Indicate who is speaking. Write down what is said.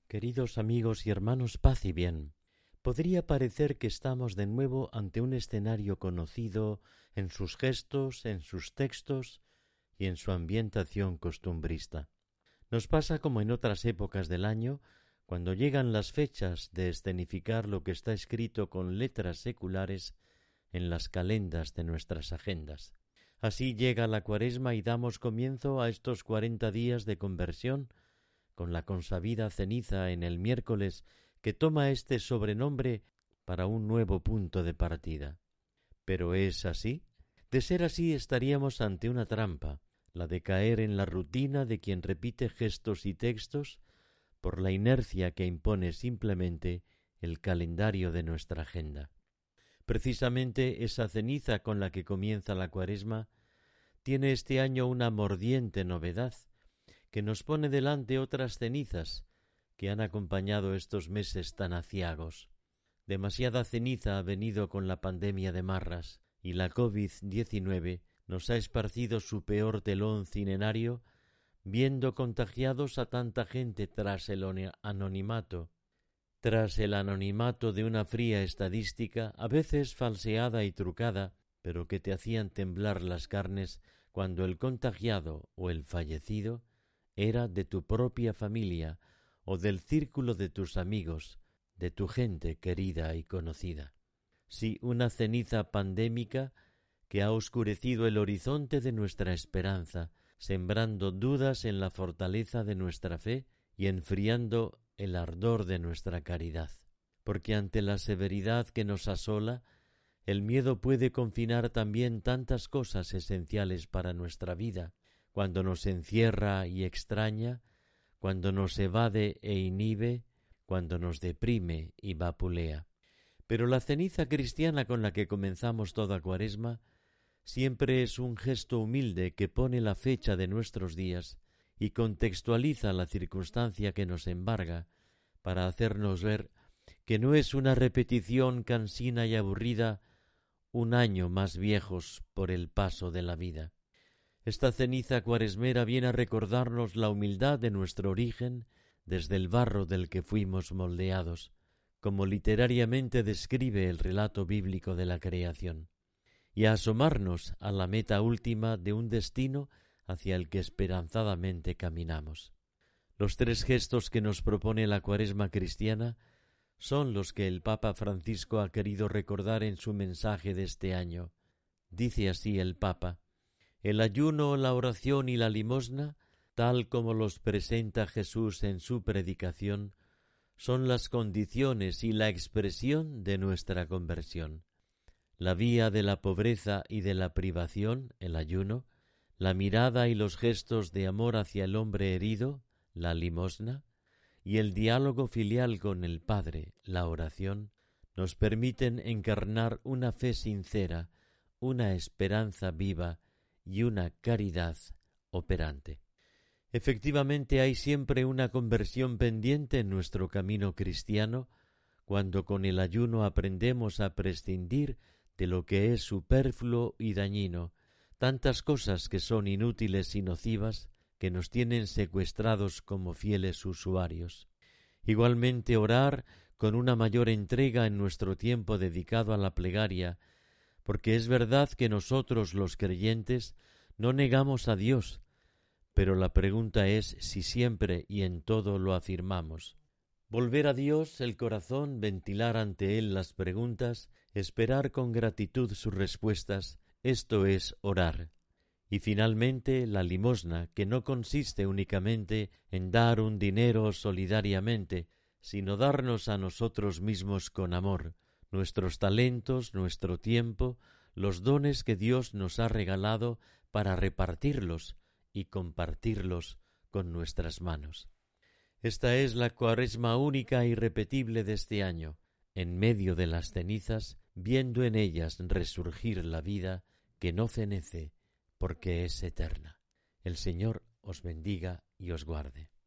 Speaker 1: Queridos amigos y hermanos, paz y bien. Podría parecer que estamos de nuevo ante un escenario conocido en sus gestos, en sus textos y en su ambientación costumbrista. Nos pasa como en otras épocas del año, cuando llegan las fechas de escenificar lo que está escrito con letras seculares en las calendas de nuestras agendas. Así llega la Cuaresma y damos comienzo a estos 40 días de conversión, con la consabida ceniza en el miércoles que toma este sobrenombre para un nuevo punto de partida. ¿Pero es así? De ser así estaríamos ante una trampa, la de caer en la rutina de quien repite gestos y textos por la inercia que impone simplemente el calendario de nuestra agenda. Precisamente esa ceniza con la que comienza la Cuaresma tiene este año una mordiente novedad, que nos pone delante otras cenizas que han acompañado estos meses tan aciagos. Demasiada ceniza ha venido con la pandemia de marras, y la COVID-19 nos ha esparcido su peor telón cinenario, viendo contagiados a tanta gente tras el anonimato de una fría estadística, a veces falseada y trucada, pero que te hacían temblar las carnes cuando el contagiado o el fallecido era de tu propia familia o del círculo de tus amigos, de tu gente querida y conocida. Sí, una ceniza pandémica que ha oscurecido el horizonte de nuestra esperanza, sembrando dudas en la fortaleza de nuestra fe y enfriando el ardor de nuestra caridad. Porque ante la severidad que nos asola, el miedo puede confinar también tantas cosas esenciales para nuestra vida, cuando nos encierra y extraña, cuando nos evade e inhibe, cuando nos deprime y vapulea. Pero la ceniza cristiana con la que comenzamos toda Cuaresma siempre es un gesto humilde que pone la fecha de nuestros días y contextualiza la circunstancia que nos embarga para hacernos ver que no es una repetición cansina y aburrida un año más viejos por el paso de la vida. Esta ceniza cuaresmera viene a recordarnos la humildad de nuestro origen desde el barro del que fuimos moldeados, como literariamente describe el relato bíblico de la creación, y a asomarnos a la meta última de un destino hacia el que esperanzadamente caminamos. Los tres gestos que nos propone la Cuaresma cristiana son los que el Papa Francisco ha querido recordar en su mensaje de este año. Dice así el Papa: el ayuno, la oración y la limosna, tal como los presenta Jesús en su predicación, son las condiciones y la expresión de nuestra conversión. La vía de la pobreza y de la privación, el ayuno, la mirada y los gestos de amor hacia el hombre herido, la limosna, y el diálogo filial con el Padre, la oración, nos permiten encarnar una fe sincera, una esperanza viva y una caridad operante. Efectivamente, hay siempre una conversión pendiente en nuestro camino cristiano, cuando con el ayuno aprendemos a prescindir de lo que es superfluo y dañino, tantas cosas que son inútiles y nocivas, que nos tienen secuestrados como fieles usuarios. Igualmente, orar con una mayor entrega en nuestro tiempo dedicado a la plegaria, porque es verdad que nosotros los creyentes no negamos a Dios, pero la pregunta es si siempre y en todo lo afirmamos. Volver a Dios el corazón, ventilar ante Él las preguntas, esperar con gratitud sus respuestas, esto es orar. Y finalmente la limosna, que no consiste únicamente en dar un dinero solidariamente, sino darnos a nosotros mismos con amor, nuestros talentos, nuestro tiempo, los dones que Dios nos ha regalado para repartirlos y compartirlos con nuestras manos. Esta es la Cuaresma única e irrepetible de este año, en medio de las cenizas, viendo en ellas resurgir la vida que no fenece, porque es eterna. El Señor os bendiga y os guarde.